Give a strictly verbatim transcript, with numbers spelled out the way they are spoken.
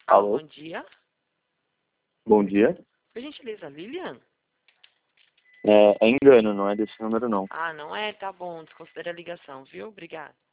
Alô, Bom dia. bom dia. Por gentileza, Lilian? É, é engano, não é desse número não. Ah, não é? Tá bom, desconsidera a ligação, viu? Obrigada.